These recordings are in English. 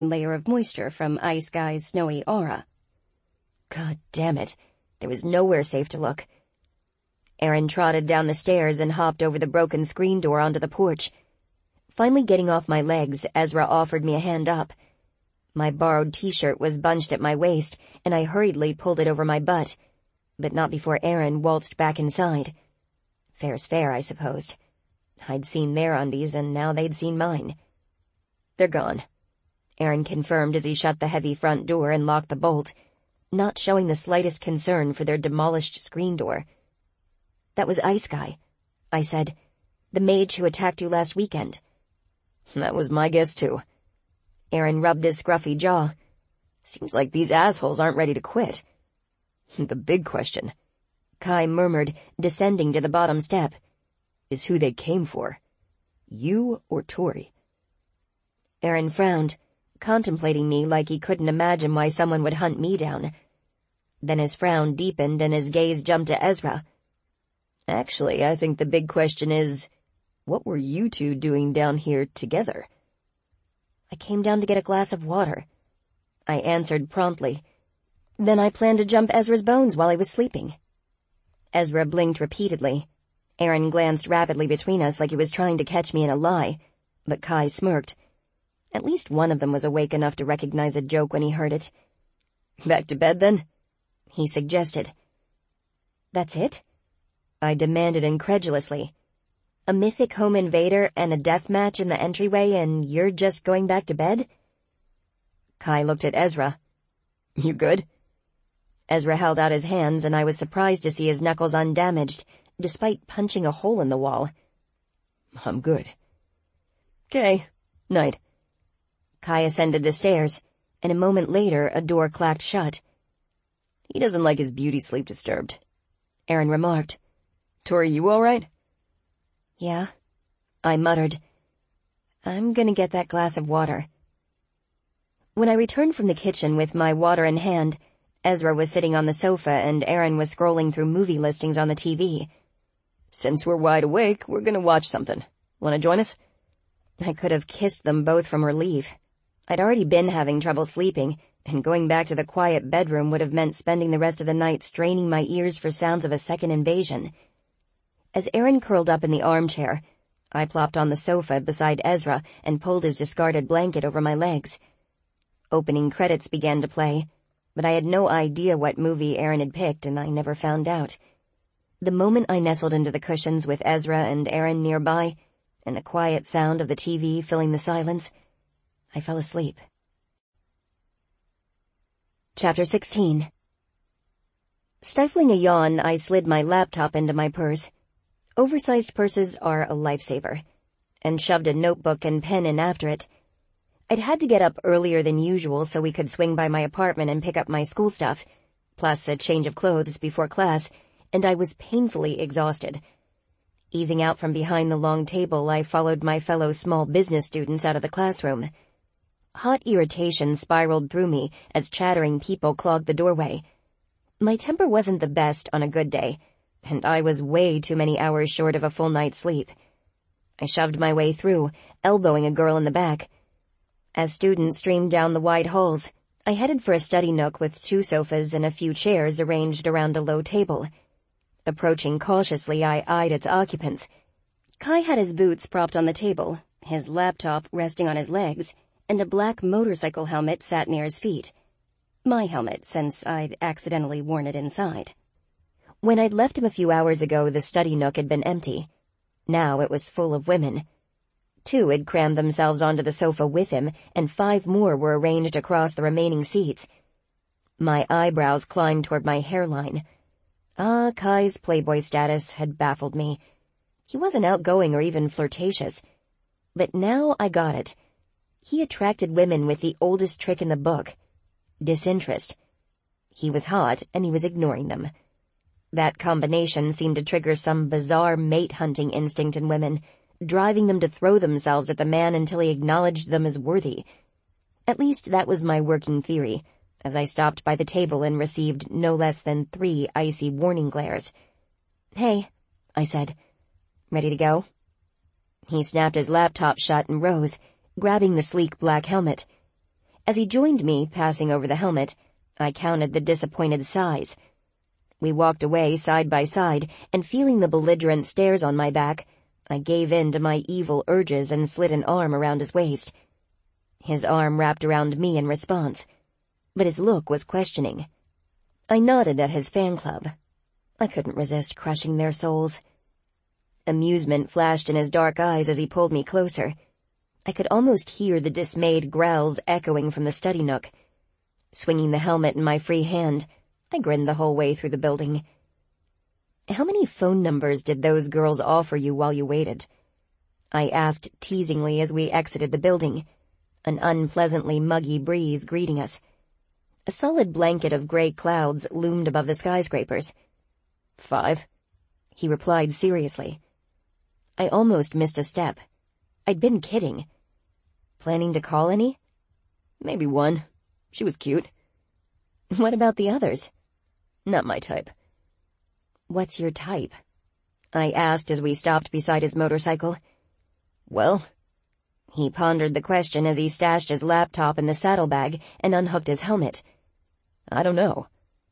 layer of moisture from Ice Guy's snowy aura. God damn it. There was nowhere safe to look. Aaron trotted down the stairs and hopped over the broken screen door onto the porch. Finally getting off my legs, Ezra offered me a hand up. My borrowed t-shirt was bunched at my waist, and I hurriedly pulled it over my butt, but not before Aaron waltzed back inside. Fair's fair, I supposed. I'd seen their undies, and now they'd seen mine. They're gone, Aaron confirmed as he shut the heavy front door and locked the bolt, not showing the slightest concern for their demolished screen door. That was Ice Guy, I said. The mage who attacked you last weekend. That was my guess, too. Aaron rubbed his scruffy jaw. Seems like these assholes aren't ready to quit. The big question, Kai murmured, descending to the bottom step, is who they came for. You or Tori? Aaron frowned, contemplating me like he couldn't imagine why someone would hunt me down. Then his frown deepened and his gaze jumped to Ezra. Actually, I think the big question is, what were you two doing down here together? I came down to get a glass of water, I answered promptly. Then I planned to jump Ezra's bones while he was sleeping. Ezra blinked repeatedly. Aaron glanced rapidly between us like he was trying to catch me in a lie, but Kai smirked. At least one of them was awake enough to recognize a joke when he heard it. Back to bed, then? He suggested. That's it? I demanded incredulously. A mythic home invader and a death match in the entryway, and you're just going back to bed? Kai looked at Ezra. You good? Ezra held out his hands, and I was surprised to see his knuckles undamaged, despite punching a hole in the wall. I'm good. 'Kay. Night. Kai ascended the stairs, and a moment later a door clacked shut. He doesn't like his beauty sleep disturbed, Aaron remarked. Tori, you all right? Yeah, I muttered. I'm gonna get that glass of water. When I returned from the kitchen with my water in hand, Ezra was sitting on the sofa and Aaron was scrolling through movie listings on the TV. Since we're wide awake, we're gonna watch something. Wanna join us? I could have kissed them both from relief. I'd already been having trouble sleeping, and going back to the quiet bedroom would have meant spending the rest of the night straining my ears for sounds of a second invasion. As Aaron curled up in the armchair, I plopped on the sofa beside Ezra and pulled his discarded blanket over my legs. Opening credits began to play, but I had no idea what movie Aaron had picked, and I never found out. The moment I nestled into the cushions with Ezra and Aaron nearby, and the quiet sound of the TV filling the silence, I fell asleep. Chapter 16. Stifling a yawn, I slid my laptop into my purse. Oversized purses are a lifesaver, and shoved a notebook and pen in after it. I'd had to get up earlier than usual so we could swing by my apartment and pick up my school stuff, plus a change of clothes before class, and I was painfully exhausted. Easing out from behind the long table, I followed my fellow small business students out of the classroom. Hot irritation spiraled through me as chattering people clogged the doorway. My temper wasn't the best on a good day, and I was way too many hours short of a full night's sleep. I shoved my way through, elbowing a girl in the back. As students streamed down the wide halls, I headed for a study nook with 2 sofas and a few chairs arranged around a low table. Approaching cautiously, I eyed its occupants. Kai had his boots propped on the table, his laptop resting on his legs, and a black motorcycle helmet sat near his feet. My helmet, since I'd accidentally worn it inside. When I'd left him a few hours ago, the study nook had been empty. Now it was full of women. 2 had crammed themselves onto the sofa with him, and 5 more were arranged across the remaining seats. My eyebrows climbed toward my hairline. Kai's playboy status had baffled me. He wasn't outgoing or even flirtatious. But now I got it. He attracted women with the oldest trick in the book: disinterest. He was hot, and he was ignoring them. That combination seemed to trigger some bizarre mate-hunting instinct in women, driving them to throw themselves at the man until he acknowledged them as worthy. At least that was my working theory, as I stopped by the table and received no less than 3 icy warning glares. Hey, I said. Ready to go? He snapped his laptop shut and rose, grabbing the sleek black helmet. As he joined me, passing over the helmet, I counted the disappointed sighs. We walked away side by side, and feeling the belligerent stares on my back, I gave in to my evil urges and slid an arm around his waist. His arm wrapped around me in response, but his look was questioning. I nodded at his fan club. I couldn't resist crushing their souls. Amusement flashed in his dark eyes as he pulled me closer. I could almost hear the dismayed growls echoing from the study nook. Swinging the helmet in my free hand, I grinned the whole way through the building. "How many phone numbers did those girls offer you while you waited?" I asked teasingly as we exited the building, an unpleasantly muggy breeze greeting us. A solid blanket of gray clouds loomed above the skyscrapers. "5," he replied seriously. I almost missed a step. I'd been kidding. "Planning to call any?" "Maybe one. She was cute." "What about the others?" "Not my type." "What's your type?" I asked as we stopped beside his motorcycle. "Well," he pondered the question as he stashed his laptop in the saddlebag and unhooked his helmet. "I don't know."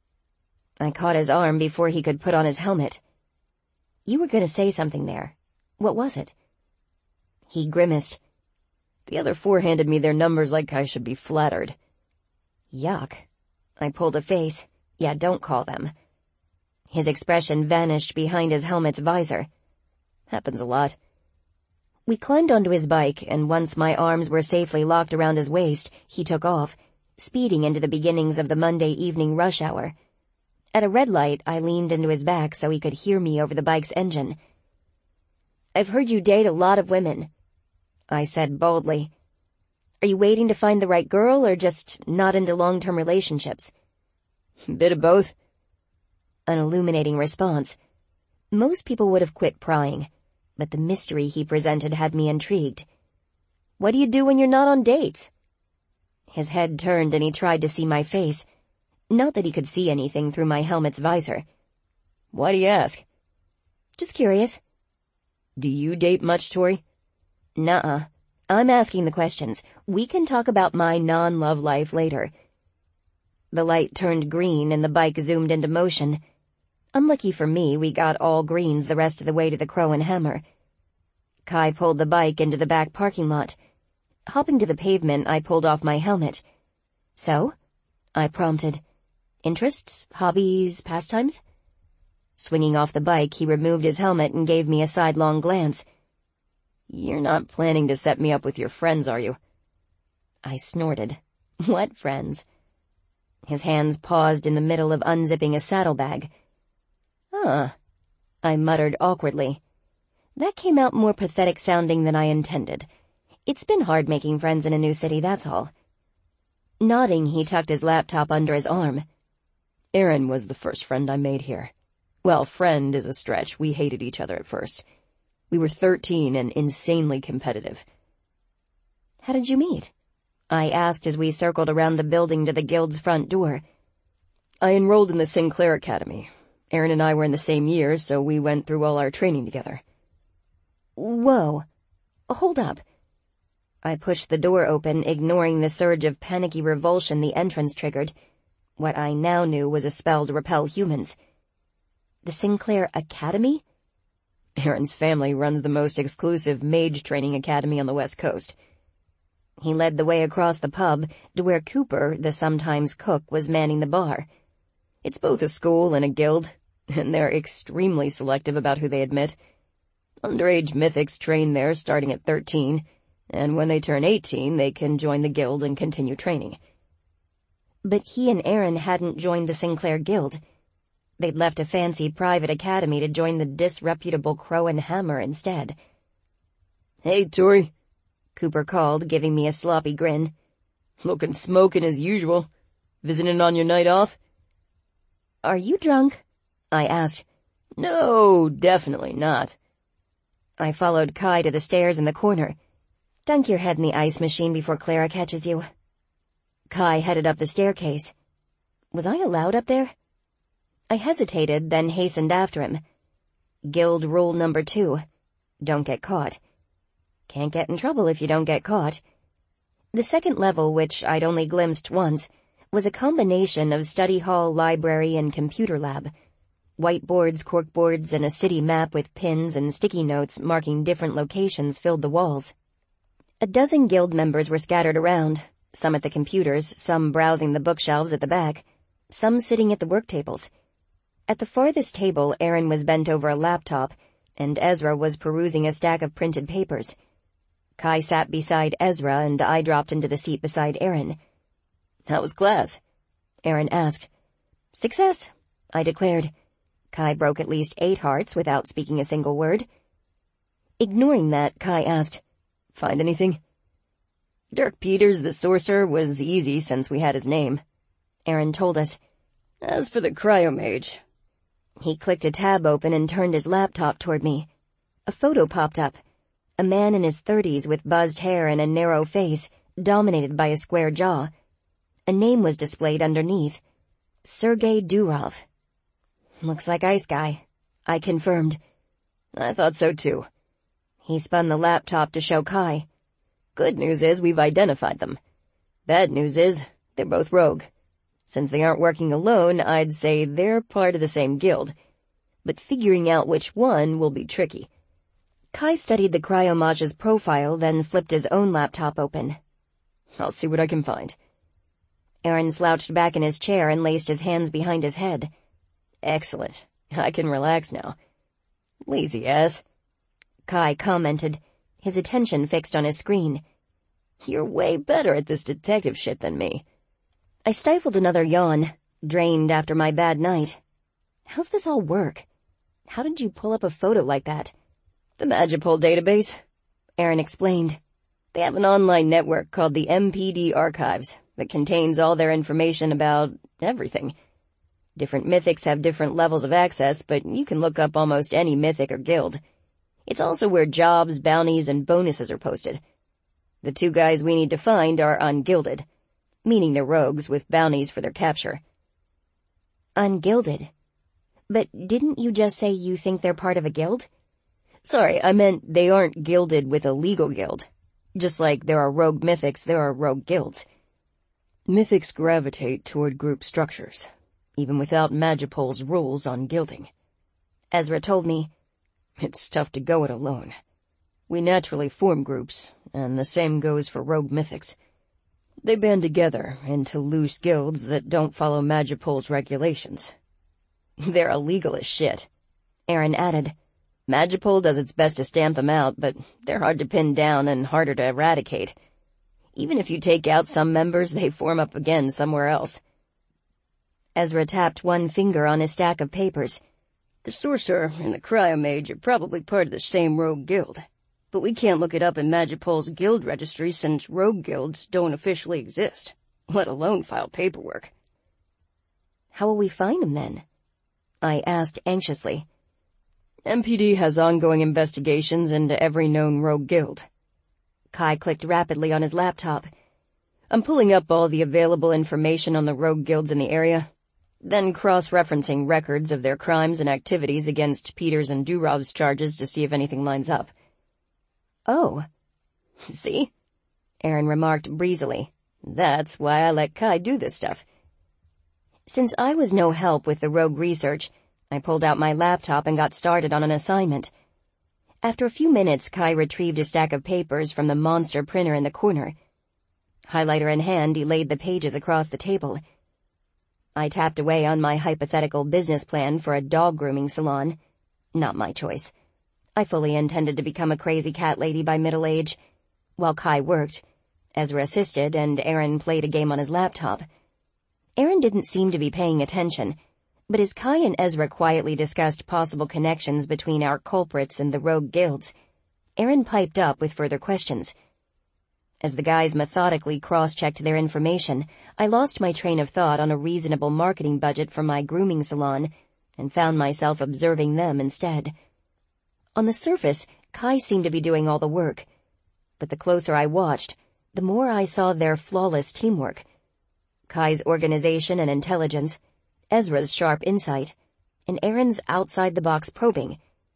I caught his arm before he could put on his helmet. "You were going to say something there. What was it?" He grimaced. "The other 4 handed me their numbers like I should be flattered." "Yuck." I pulled a face. "Yeah, don't call them." His expression vanished behind his helmet's visor. "Happens a lot." We climbed onto his bike, and once my arms were safely locked around his waist, he took off, speeding into the beginnings of the Monday evening rush hour. At a red light, I leaned into his back so he could hear me over the bike's engine. "I've heard you date a lot of women," I said boldly. "Are you waiting to find the right girl, or just not into long-term relationships?" "Bit of both." An illuminating response. Most people would have quit prying, but the mystery he presented had me intrigued. "What do you do when you're not on dates?" His head turned and he tried to see my face. Not that he could see anything through my helmet's visor. "Why do you ask?" "Just curious." "Do you date much, Tori?" "Nuh-uh. I'm asking the questions. We can talk about my non-love life later." The light turned green and the bike zoomed into motion. Unlucky for me, we got all greens the rest of the way to the Crow and Hammer. Kai pulled the bike into the back parking lot. Hopping to the pavement, I pulled off my helmet. "So?" I prompted. "Interests, hobbies, pastimes?" Swinging off the bike, he removed his helmet and gave me a sidelong glance. "You're not planning to set me up with your friends, are you?" I snorted. "What friends?" His hands paused in the middle of unzipping a saddlebag. I muttered awkwardly. That came out more pathetic sounding than I intended. It's been hard making friends in a new city, that's all. Nodding, he tucked his laptop under his arm. "Erin was the first friend I made here. Well, friend is a stretch. We hated each other at first. We were 13 and insanely competitive." "How did you meet?" I asked as we circled around the building to the guild's front door. "I enrolled in the Sinclair Academy. Erin and I were in the same year, so we went through all our training together." "Whoa. Hold up." I pushed the door open, ignoring the surge of panicky revulsion the entrance triggered. What I now knew was a spell to repel humans. "The Sinclair Academy?" "Erin's family runs the most exclusive mage training academy on the West Coast." He led the way across the pub to where Cooper, the sometimes cook, was manning the bar. "It's both a school and a guild, and they're extremely selective about who they admit. Underage mythics train there starting at 13, and when they turn 18, they can join the guild and continue training." But he and Erin hadn't joined the Sinclair Guild. They'd left a fancy private academy to join the disreputable Crow and Hammer instead. "Hey, Tori," Cooper called, giving me a sloppy grin. "Looking smoking as usual. Visiting on your night off?" "Are you drunk?" I asked. "No, definitely not." I followed Kai to the stairs in the corner. "Dunk your head in the ice machine before Clara catches you." Kai headed up the staircase. Was I allowed up there? I hesitated, then hastened after him. Guild rule number 2. Don't get caught. Can't get in trouble if you don't get caught. The second level, which I'd only glimpsed once, was a combination of study hall, library, and computer lab. Whiteboards, corkboards, and a city map with pins and sticky notes marking different locations filled the walls. A dozen guild members were scattered around, some at the computers, some browsing the bookshelves at the back, some sitting at the work tables. At the farthest table, Aaron was bent over a laptop, and Ezra was perusing a stack of printed papers. Kai sat beside Ezra, and I dropped into the seat beside Aaron. "How was class?" Aaron asked. "Success," I declared. Kai broke at least 8 hearts without speaking a single word. Ignoring that, Kai asked, "Find anything?" "Dirk Peters, the sorcerer, was easy since we had his name," Aaron told us. "As for the cryomage..." He clicked a tab open and turned his laptop toward me. A photo popped up. A man in his 30s with buzzed hair and a narrow face, dominated by a square jaw. A name was displayed underneath. Sergei Durov. "Looks like Ice Guy," I confirmed. "I thought so too." He spun the laptop to show Kai. "Good news is we've identified them. Bad news is they're both rogue. Since they aren't working alone, I'd say they're part of the same guild. But figuring out which one will be tricky." Kai studied the cryomage's profile, then flipped his own laptop open. "I'll see what I can find." Aaron slouched back in his chair and laced his hands behind his head. "Excellent. I can relax now." "Lazy ass," Kai commented, his attention fixed on his screen. "You're way better at this detective shit than me." I stifled another yawn, drained after my bad night. How's this all work? How did you pull up a photo like that? "The Magipol database," Aaron explained. "They have an online network called the MPD Archives that contains all their information about everything. Different mythics have different levels of access, but you can look up almost any mythic or guild. It's also where jobs, bounties, and bonuses are posted. The 2 guys we need to find are ungilded, meaning they're rogues with bounties for their capture." Ungilded? But didn't you just say you think they're part of a guild? Sorry, I meant they aren't gilded with a legal guild. Just like there are rogue mythics, there are rogue guilds. Mythics gravitate toward group structures, even without Magipol's rules on guilding. Ezra told me. "It's tough to go it alone. We naturally form groups, and the same goes for rogue mythics. They band together into loose guilds that don't follow Magipol's regulations." "They're illegal as shit," Aaron added. "Magipol does its best to stamp them out, but they're hard to pin down and harder to eradicate. Even if you take out some members, they form up again somewhere else." Ezra tapped one finger on his stack of papers. "The sorcerer and the cryomage are probably part of the same rogue guild, but we can't look it up in Magipol's guild registry since rogue guilds don't officially exist, let alone file paperwork." "How will we find them then?" I asked anxiously. "MPD has ongoing investigations into every known rogue guild." Kai clicked rapidly on his laptop. "I'm pulling up all the available information on the rogue guilds in the area, then cross-referencing records of their crimes and activities against Peters and Durov's charges to see if anything lines up." "Oh." "See?" Aaron remarked breezily. "That's why I let Kai do this stuff." Since I was no help with the rogue research, I pulled out my laptop and got started on an assignment. After a few minutes, Kai retrieved a stack of papers from the monster printer in the corner. Highlighter in hand, he laid the pages across the table. I tapped away on my hypothetical business plan for a dog grooming salon. Not my choice. I fully intended to become a crazy cat lady by middle age. While Kai worked, Ezra assisted, and Aaron played a game on his laptop. Aaron didn't seem to be paying attention, but as Kai and Ezra quietly discussed possible connections between our culprits and the rogue guilds, Aaron piped up with further questions. As the guys methodically cross-checked their information, I lost my train of thought on a reasonable marketing budget for my grooming salon and found myself observing them instead. On the surface, Kai seemed to be doing all the work, but the closer I watched, the more I saw their flawless teamwork. Kai's organization and intelligence, Ezra's sharp insight, and Aaron's outside-the-box probing.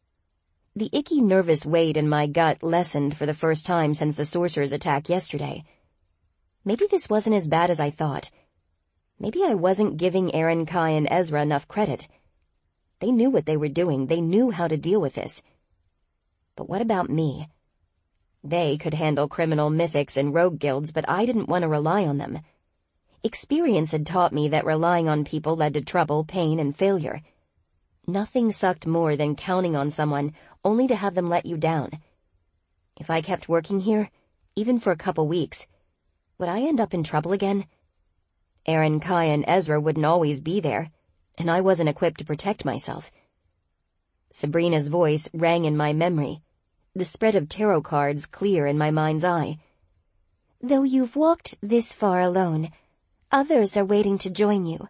The icky nervous weight in my gut lessened for the first time since the sorcerer's attack yesterday. Maybe this wasn't as bad as I thought. Maybe I wasn't giving Aaron, Kai, and Ezra enough credit. They knew what they were doing. They knew how to deal with this. But what about me? They could handle criminal mythics and rogue guilds, but I didn't want to rely on them. Experience had taught me that relying on people led to trouble, pain, and failure. Nothing sucked more than counting on someone only to have them let you down. If I kept working here, even for a couple weeks, would I end up in trouble again? Aaron, Kai, and Ezra wouldn't always be there, and I wasn't equipped to protect myself. Sabrina's voice rang in my memory, the spread of tarot cards clear in my mind's eye. Though you've walked this far alone, others are waiting to join you.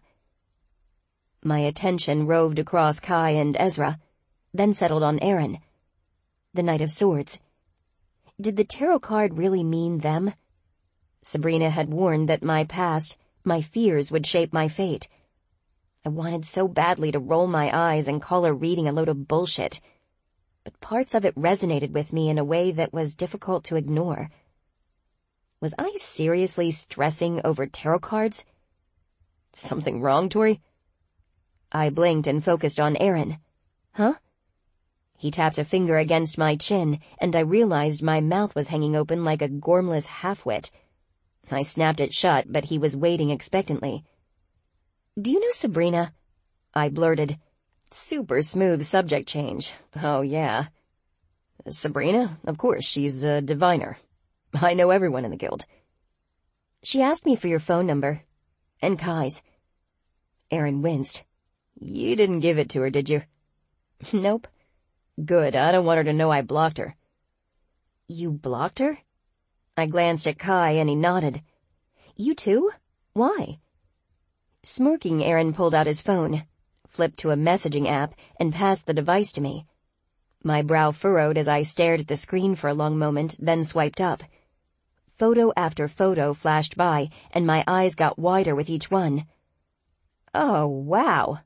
My attention roved across Kai and Ezra, then settled on Aaron. The Knight of Swords. Did the tarot card really mean them? Sabrina had warned that my past, my fears would shape my fate. I wanted so badly to roll my eyes and call her reading a load of bullshit, but parts of it resonated with me in a way that was difficult to ignore. Was I seriously stressing over tarot cards? Something wrong, Tori? I blinked and focused on Aaron. Huh? He tapped a finger against my chin, and I realized my mouth was hanging open like a gormless half-wit. I snapped it shut, but he was waiting expectantly. Do you know Sabrina? I blurted. Super smooth subject change. Oh, yeah. Sabrina? Of course, she's a diviner. I know everyone in the guild. She asked me for your phone number. And Kai's. Aaron winced. You didn't give it to her, did you? Nope. Good, I don't want her to know I blocked her. You blocked her? I glanced at Kai and he nodded. You too? Why? Smirking, Aaron pulled out his phone, flipped to a messaging app, and passed the device to me. My brow furrowed as I stared at the screen for a long moment, then swiped up. Photo after photo flashed by, and my eyes got wider with each one. Oh, wow.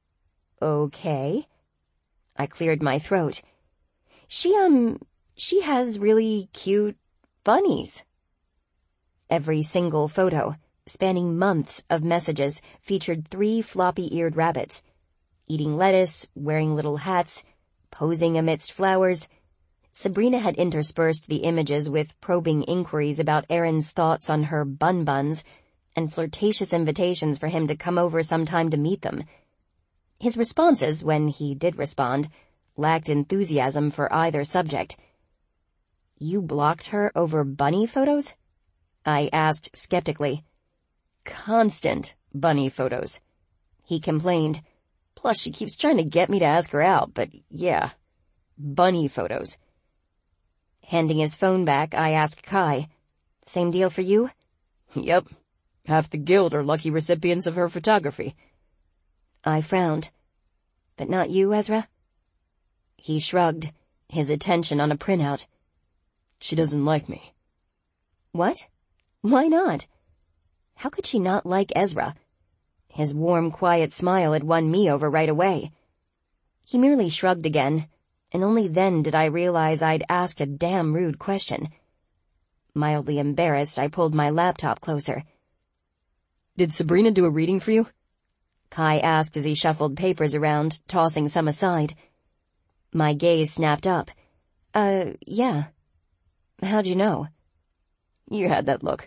Okay. I cleared my throat. She has really cute bunnies. Every single photo, spanning months of messages, featured 3 floppy-eared rabbits, eating lettuce, wearing little hats, posing amidst flowers. Sabrina had interspersed the images with probing inquiries about Aaron's thoughts on her bun-buns and flirtatious invitations for him to come over sometime to meet them. His responses, when he did respond, lacked enthusiasm for either subject. You blocked her over bunny photos? I asked skeptically. Constant bunny photos, he complained. Plus, she keeps trying to get me to ask her out, but yeah, bunny photos. Handing his phone back, I asked Kai, same deal for you? Yep. Half the guild are lucky recipients of her photography. I frowned. But not you, Ezra? He shrugged, his attention on a printout. She doesn't like me. What? Why not? How could she not like Ezra? His warm, quiet smile had won me over right away. He merely shrugged again, and only then did I realize I'd asked a damn rude question. Mildly embarrassed, I pulled my laptop closer. Did Sabrina do a reading for you? Kai asked as he shuffled papers around, tossing some aside. My gaze snapped up. Yeah. How'd you know? You had that look.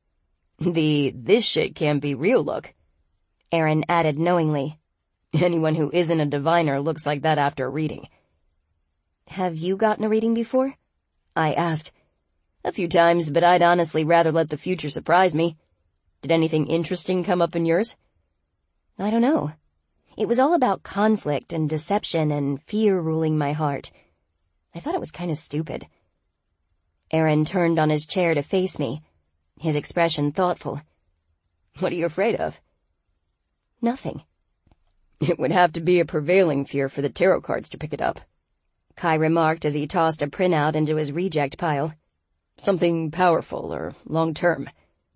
This shit can't be real look. Aaron added knowingly. Anyone who isn't a diviner looks like that after a reading. Have you gotten a reading before? I asked. A few times, but I'd honestly rather let the future surprise me. Did anything interesting come up in yours? I don't know. It was all about conflict and deception and fear ruling my heart. I thought it was kind of stupid. Aaron turned on his chair to face me, his expression thoughtful. What are you afraid of? Nothing. It would have to be a prevailing fear for the tarot cards to pick it up, Kai remarked as he tossed a printout into his reject pile. Something powerful or long-term.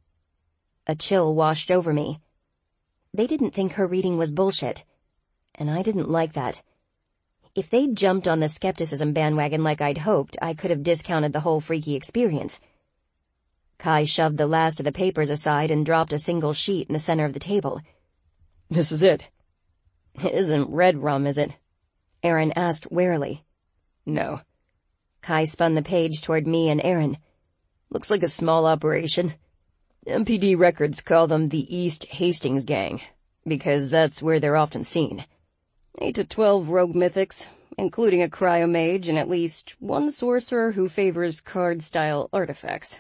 A chill washed over me. They didn't think her reading was bullshit, and I didn't like that. If they'd jumped on the skepticism bandwagon like I'd hoped, I could have discounted the whole freaky experience. Kai shoved the last of the papers aside and dropped a single sheet in the center of the table. This is it. It isn't red rum, is it? Aaron asked warily. No. Kai spun the page toward me and Aaron. Looks like a small operation. MPD records call them the East Hastings Gang, because that's where they're often seen. 8 to 12 rogue mythics, including a cryomage and at least one sorcerer who favors card-style artifacts.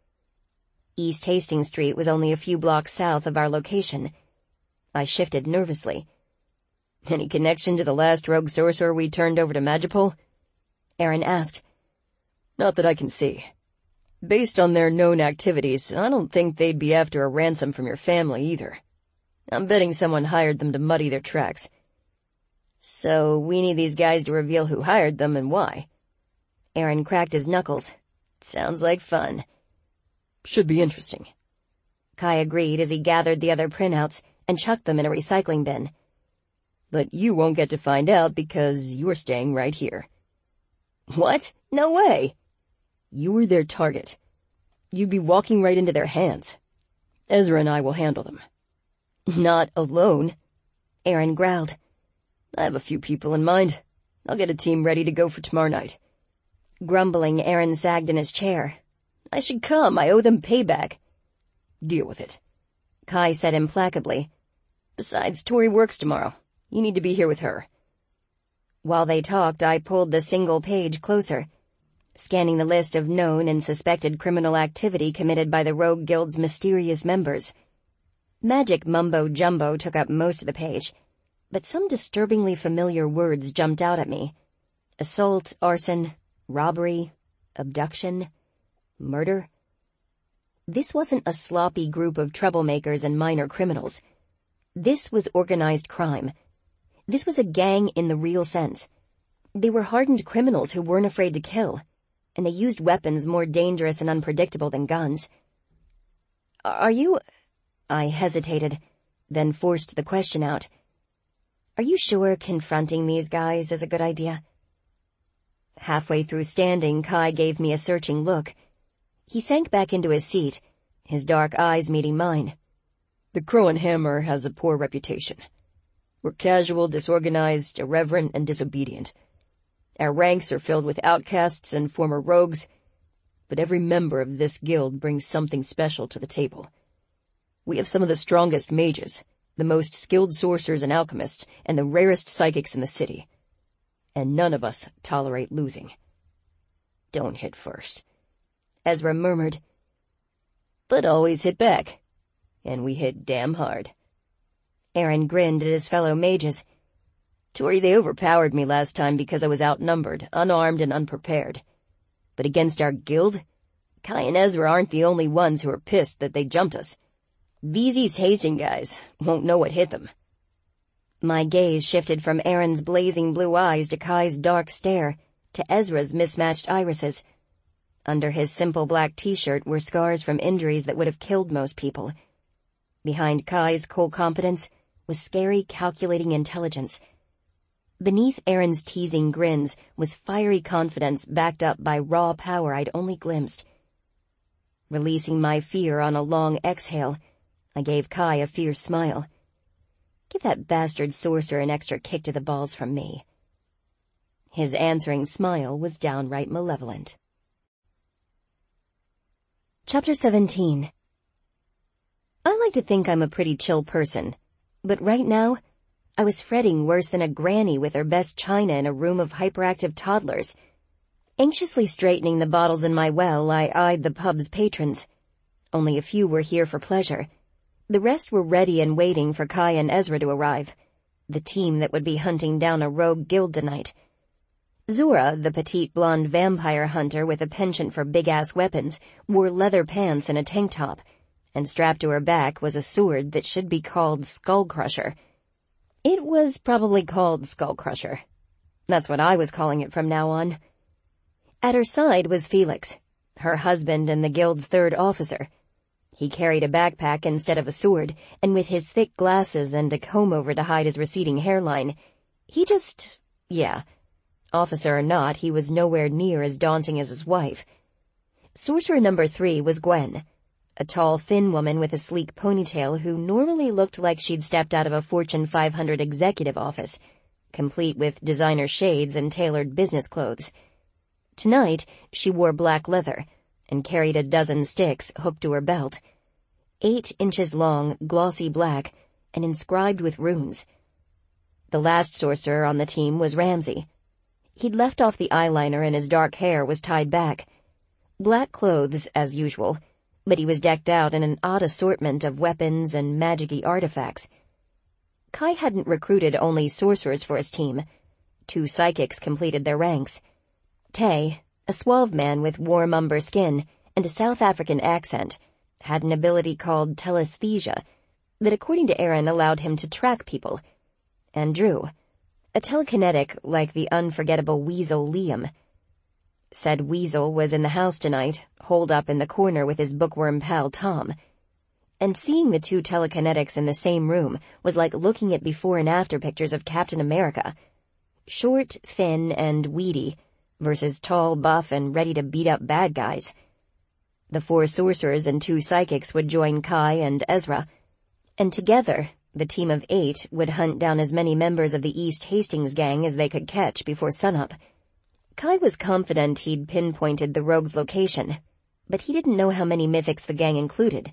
East Hastings Street was only a few blocks south of our location. I shifted nervously. Any connection to the last rogue sorcerer we turned over to Magipol? Aaron asked. Not that I can see. Based on their known activities, I don't think they'd be after a ransom from your family either. I'm betting someone hired them to muddy their tracks. So we need these guys to reveal who hired them and why. Aaron cracked his knuckles. Sounds like fun. Should be interesting. Kai agreed as he gathered the other printouts and chucked them in a recycling bin. But you won't get to find out because you're staying right here. What? No way! You were their target. You'd be walking right into their hands. Ezra and I will handle them. Not alone, Aaron growled. I have a few people in mind. I'll get a team ready to go for tomorrow night. Grumbling, Aaron sagged in his chair. I should come. I owe them payback. Deal with it, Kai said implacably. Besides, Tori works tomorrow. You need to be here with her. While they talked, I pulled the single page closer, scanning the list of known and suspected criminal activity committed by the Rogue Guild's mysterious members. Magic mumbo-jumbo took up most of the page, but some disturbingly familiar words jumped out at me. Assault, arson, robbery, abduction, murder. This wasn't a sloppy group of troublemakers and minor criminals. This was organized crime. This was a gang in the real sense. They were hardened criminals who weren't afraid to kill, and they used weapons more dangerous and unpredictable than guns. Are you... I hesitated, then forced the question out. Are you sure confronting these guys is a good idea? Halfway through standing, Kai gave me a searching look. He sank back into his seat, his dark eyes meeting mine. The Crow and Hammer has a poor reputation. We're casual, disorganized, irreverent, and disobedient. Our ranks are filled with outcasts and former rogues, but every member of this guild brings something special to the table. We have some of the strongest mages, the most skilled sorcerers and alchemists, and the rarest psychics in the city. And none of us tolerate losing. Don't hit first, Ezra murmured. But always hit back. And we hit damn hard. Aaron grinned at his fellow mages. Tori, they overpowered me last time because I was outnumbered, unarmed, and unprepared. But against our guild, Kai and Ezra aren't the only ones who are pissed that they jumped us. These East Hastings guys won't know what hit them. My gaze shifted from Aaron's blazing blue eyes to Kai's dark stare, to Ezra's mismatched irises. Under his simple black t-shirt were scars from injuries that would have killed most people. Behind Kai's cool confidence was scary, calculating intelligence. Beneath Aaron's teasing grins was fiery confidence backed up by raw power I'd only glimpsed. Releasing my fear on a long exhale, I gave Kai a fierce smile. Give that bastard sorcerer an extra kick to the balls from me. His answering smile was downright malevolent. Chapter 17. I like to think I'm a pretty chill person, but right now, I was fretting worse than a granny with her best china in a room of hyperactive toddlers. Anxiously straightening the bottles in my well, I eyed the pub's patrons. Only a few were here for pleasure. The rest were ready and waiting for Kai and Ezra to arrive, the team that would be hunting down a rogue guild tonight. Zura, the petite blonde vampire hunter with a penchant for big-ass weapons, wore leather pants and a tank top, and strapped to her back was a sword that should be called Skull Crusher. It was probably called Skull Crusher. That's what I was calling it from now on. At her side was Felix, her husband and the guild's third officer. He carried a backpack instead of a sword, and with his thick glasses and a comb-over to hide his receding hairline, he just... yeah. Officer or not, he was nowhere near as daunting as his wife. Sorcerer number 3 was Gwen, a tall, thin woman with a sleek ponytail who normally looked like she'd stepped out of a Fortune 500 executive office, complete with designer shades and tailored business clothes. Tonight, she wore black leather and carried a dozen sticks hooked to her belt. 8 inches long, glossy black, and inscribed with runes. The last sorcerer on the team was Ramsey. He'd left off the eyeliner and his dark hair was tied back. Black clothes, as usual, but he was decked out in an odd assortment of weapons and magic-y artifacts. Kai hadn't recruited only sorcerers for his team. 2 psychics completed their ranks. Tay, a suave man with warm umber skin and a South African accent, had an ability called telesthesia that, according to Aaron, allowed him to track people. And Drew, a telekinetic like the unforgettable Weasel Liam. Said Weasel was in the house tonight, holed up in the corner with his bookworm pal Tom. And seeing the 2 telekinetics in the same room was like looking at before and after pictures of Captain America. Short, thin, and weedy, versus tall, buff, and ready to beat up bad guys. The 4 sorcerers and 2 psychics would join Kai and Ezra, and together, the team of 8 would hunt down as many members of the East Hastings gang as they could catch before sunup. Kai was confident he'd pinpointed the rogue's location, but he didn't know how many mythics the gang included.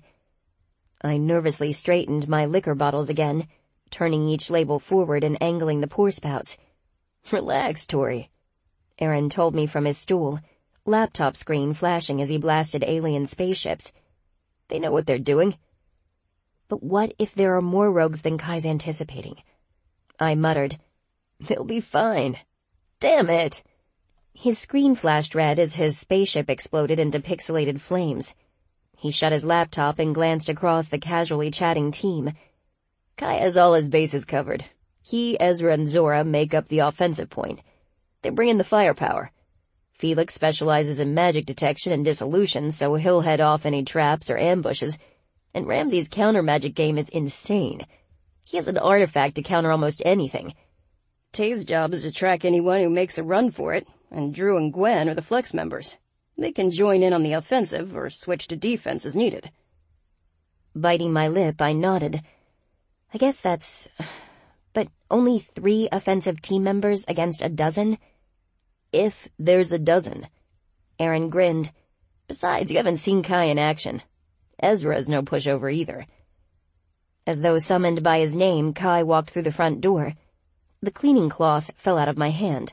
I nervously straightened my liquor bottles again, turning each label forward and angling the pour spouts. "Relax, Tori," Aaron told me from his stool, laptop screen flashing as he blasted alien spaceships. "They know what they're doing." But what if there are more rogues than Kai's anticipating? I muttered, "They'll be fine." "Damn it!" His screen flashed red as his spaceship exploded into pixelated flames. He shut his laptop and glanced across the casually chatting team. "Kai has all his bases covered. He, Ezra, and Zora make up the offensive point. They bring in the firepower. Felix specializes in magic detection and dissolution, so he'll head off any traps or ambushes. And Ramsey's counter-magic game is insane. He has an artifact to counter almost anything. Tay's job is to track anyone who makes a run for it, and Drew and Gwen are the flex members. They can join in on the offensive or switch to defense as needed." Biting my lip, I nodded. "I guess that's... But only 3 offensive team members against a dozen?" "If there's a dozen." Aaron grinned. "Besides, you haven't seen Kai in action. Ezra's no pushover either." As though summoned by his name, Kai walked through the front door. The cleaning cloth fell out of my hand.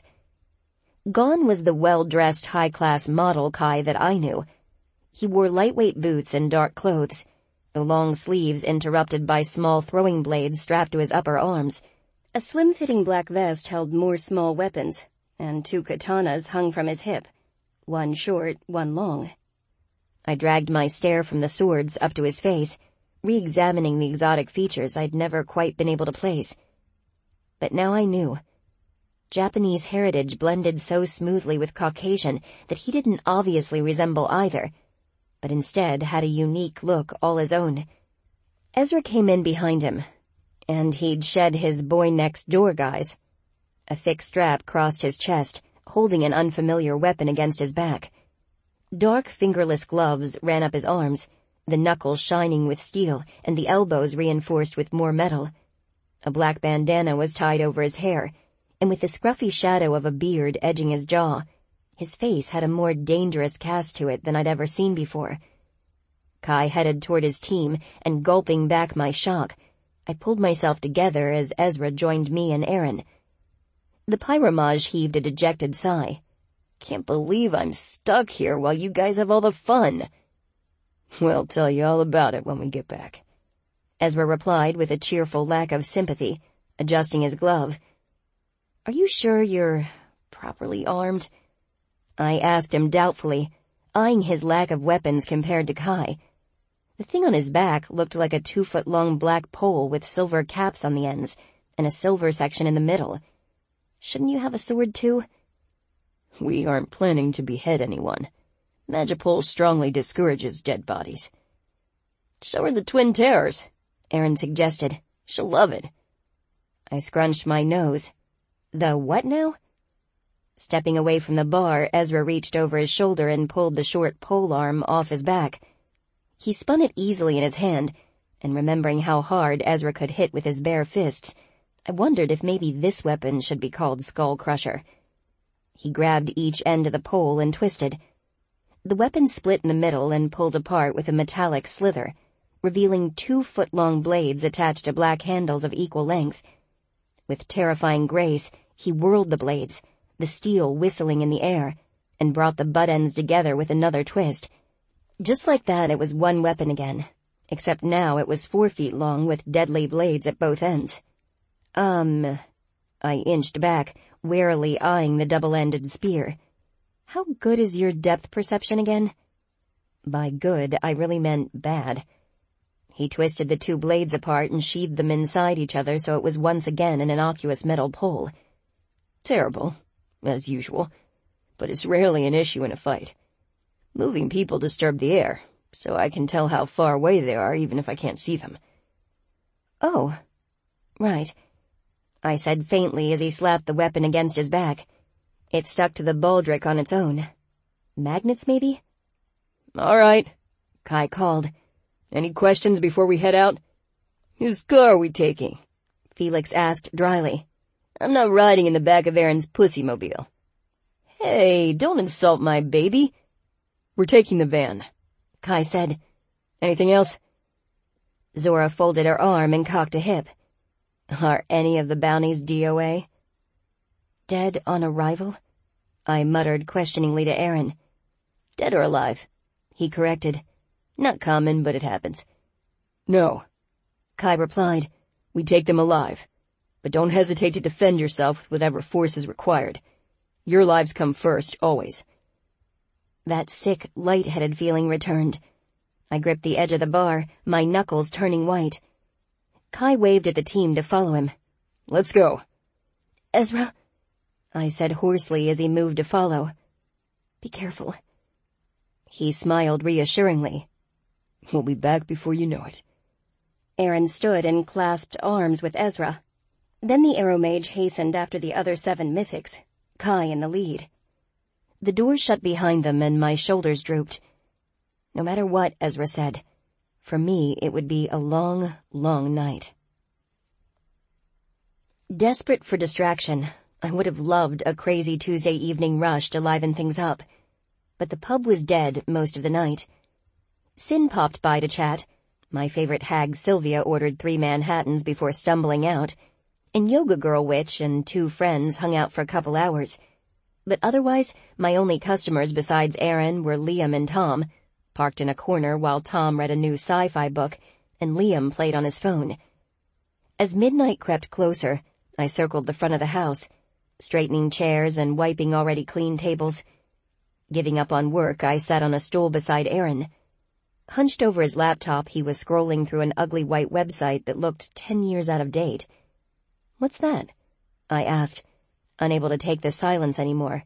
Gone was the well-dressed, high-class model Kai that I knew. He wore lightweight boots and dark clothes, the long sleeves interrupted by small throwing blades strapped to his upper arms. A slim-fitting black vest held more small weapons, and 2 katanas hung from his hip, one short, one long. I dragged my stare from the swords up to his face, re-examining the exotic features I'd never quite been able to place. But now I knew. Japanese heritage blended so smoothly with Caucasian that he didn't obviously resemble either, but instead had a unique look all his own. Ezra came in behind him, and he'd shed his boy-next-door guise. A thick strap crossed his chest, holding an unfamiliar weapon against his back. Dark fingerless gloves ran up his arms, the knuckles shining with steel and the elbows reinforced with more metal. A black bandana was tied over his hair, and with the scruffy shadow of a beard edging his jaw, his face had a more dangerous cast to it than I'd ever seen before. Kai headed toward his team, and gulping back my shock, I pulled myself together as Ezra joined me and Aaron. The Pyramage heaved a dejected sigh. "Can't believe I'm stuck here while you guys have all the fun." "We'll tell you all about it when we get back," Ezra replied with a cheerful lack of sympathy, adjusting his glove. "Are you sure you're properly armed?" I asked him doubtfully, eyeing his lack of weapons compared to Kai. The thing on his back looked like a 2-foot-long black pole with silver caps on the ends, and a silver section in the middle. Shouldn't you have a sword too? "We aren't planning to behead anyone. Magipole strongly discourages dead bodies." "Show her the Twin Terrors," Aaron suggested. "She'll love it." I scrunched my nose. "The what now?" Stepping away from the bar, Ezra reached over his shoulder and pulled the short pole arm off his back. He spun it easily in his hand, and remembering how hard Ezra could hit with his bare fists, I wondered if maybe this weapon should be called Skull Crusher. He grabbed each end of the pole and twisted. The weapon split in the middle and pulled apart with a metallic slither, revealing 2-foot-long blades attached to black handles of equal length. With terrifying grace, he whirled the blades, the steel whistling in the air, and brought the butt ends together with another twist. Just like that, it was one weapon again, except now it was 4 feet long with deadly blades at both ends. I inched back, warily eyeing the double-ended spear. How good is your depth perception again? By good, I really meant bad. He twisted the 2 blades apart and sheathed them inside each other so it was once again an innocuous metal pole. Terrible, as usual, but it's rarely an issue in a fight. Moving people disturb the air, so I can tell how far away they are even if I can't see them. Oh, right, I said faintly as he slapped the weapon against his back. It stuck to the baldric on its own. Magnets, maybe? All right, Kai called. Any questions before we head out? Whose car are we taking? Felix asked dryly. I'm not riding in the back of Aaron's pussy-mobile. Hey, don't insult my baby. We're taking the van, Kai said. Anything else? Zora folded her arm and cocked a hip. Are any of the bounties DOA? Dead on arrival? I muttered questioningly to Aaron. Dead or alive, he corrected. Not common, but it happens. No, Kai replied. We take them alive. But don't hesitate to defend yourself with whatever force is required. Your lives come first, always. That sick, light-headed feeling returned. I gripped the edge of the bar, my knuckles turning white. Kai waved at the team to follow him. Let's go. Ezra, I said hoarsely as he moved to follow. Be careful. He smiled reassuringly. We'll be back before you know it. Aaron stood and clasped arms with Ezra. Then the Aeromage hastened after the other 7 mythics, Kai in the lead. The door shut behind them and my shoulders drooped. No matter what Ezra said, for me it would be a long, long night. Desperate for distraction, I would have loved a crazy Tuesday evening rush to liven things up, but the pub was dead most of the night. Sin popped by to chat. My favorite hag Sylvia ordered 3 Manhattans before stumbling out, and Yoga Girl Witch and 2 friends hung out for a couple hours. But otherwise, my only customers besides Aaron were Liam and Tom, parked in a corner while Tom read a new sci-fi book and Liam played on his phone. As midnight crept closer, I circled the front of the house, straightening chairs and wiping already clean tables. Giving up on work, I sat on a stool beside Aaron. Hunched over his laptop, he was scrolling through an ugly white website that looked 10 years out of date. What's that? I asked, unable to take the silence anymore.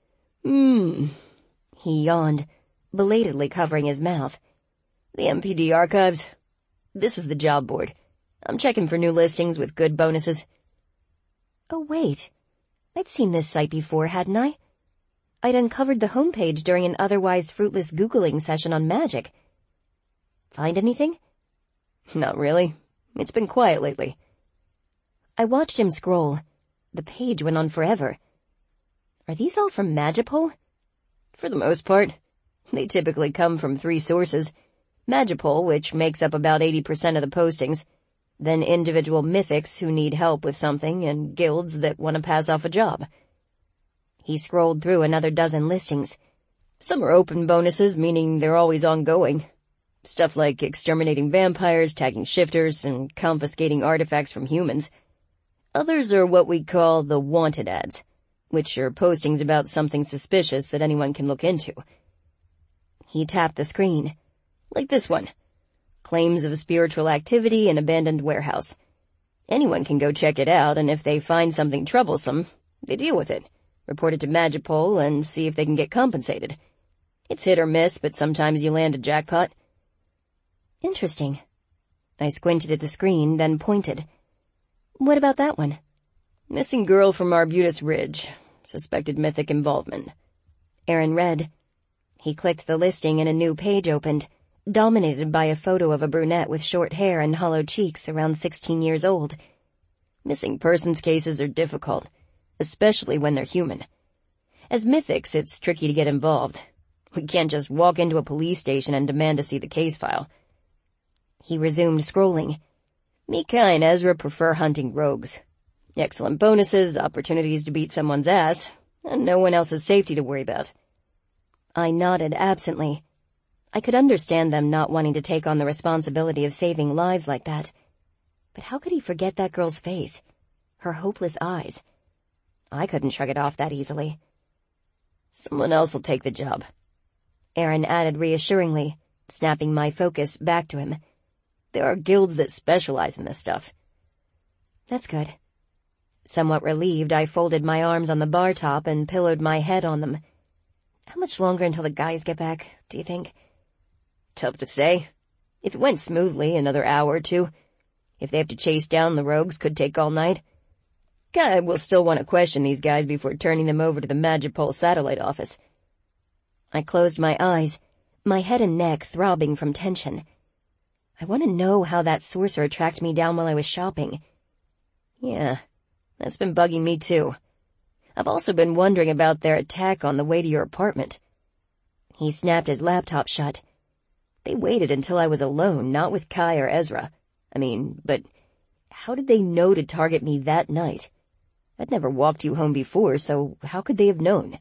He yawned, belatedly covering his mouth. The MPD archives. This is the job board. I'm checking for new listings with good bonuses. Oh, wait. I'd seen this site before, hadn't I? I'd uncovered the homepage during an otherwise fruitless Googling session on magic. Find anything? Not really. It's been quiet lately. I watched him scroll. The page went on forever. Are these all from Magipole? For the most part. They typically come from 3 sources. Magipole, which makes up about 80% of the postings, then individual mythics who need help with something, and guilds that want to pass off a job. He scrolled through another dozen listings. Some are open bonuses, meaning they're always ongoing. Stuff like exterminating vampires, tagging shifters, and confiscating artifacts from humans. Others are what we call the wanted ads, which are postings about something suspicious that anyone can look into. He tapped the screen. Like this one. Claims of spiritual activity in abandoned warehouse. Anyone can go check it out, and if they find something troublesome, they deal with it, report it to Magipole, and see if they can get compensated. It's hit or miss, but sometimes you land a jackpot. Interesting. I squinted at the screen, then pointed. What about that one? Missing girl from Arbutus Ridge. suspected Mythic involvement. Aaron read. He clicked the listing and a new page opened, dominated by a photo of a brunette with short hair and hollow cheeks around 16 years old. Missing persons cases are difficult, especially when they're human. As Mythics, it's tricky to get involved. We can't just walk into a police station and demand to see the case file. He resumed scrolling. Mika and Ezra prefer hunting rogues. Excellent bonuses, opportunities to beat someone's ass, and no one else's safety to worry about. I nodded absently. I could understand them not wanting to take on the responsibility of saving lives like that. But how could he forget that girl's face? Her hopeless eyes. I couldn't shrug it off that easily. Someone else will take the job, Aaron added reassuringly, snapping my focus back to him. There are guilds that specialize in this stuff. That's good. Somewhat relieved, I folded my arms on the bar top and pillowed my head on them. How much longer until the guys get back, do you think? Tough to say. If it went smoothly, another hour or two. If they have to chase down the rogues, could take all night. Guy will still want to question these guys before turning them over to the Magipole satellite office. I closed my eyes, my head and neck throbbing from tension. I want to know how that sorcerer tracked me down while I was shopping. Yeah, that's been bugging me too. I've also been wondering about their attack on the way to your apartment. He snapped his laptop shut. They waited until I was alone, not with Kai or Ezra. But how did they know to target me that night? I'd never walked you home before, so how could they have known?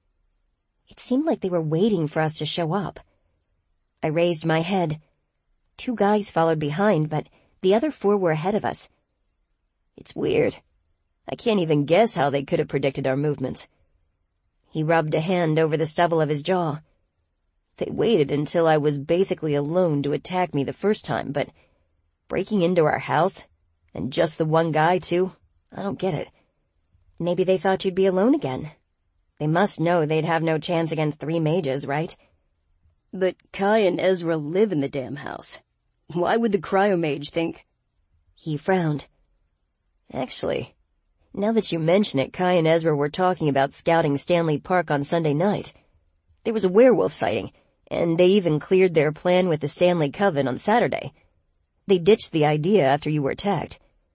It seemed like they were waiting for us to show up. I raised my head. 2 guys followed behind, but the other 4 were ahead of us. It's weird. I can't even guess how they could have predicted our movements. He rubbed a hand over the stubble of his jaw. They waited until I was basically alone to attack me the first time, but breaking into our house? And just the one guy, too? I don't get it. Maybe they thought you'd be alone again. They must know they'd have no chance against 3 mages, right? But Kai and Ezra live in the damn house. Why would the cryomage think? He frowned. Actually, now that you mention it, Kai and Ezra were talking about scouting Stanley Park on Sunday night. There was a werewolf sighting, and they even cleared their plan with the Stanley Coven on Saturday. They ditched the idea after you were attacked.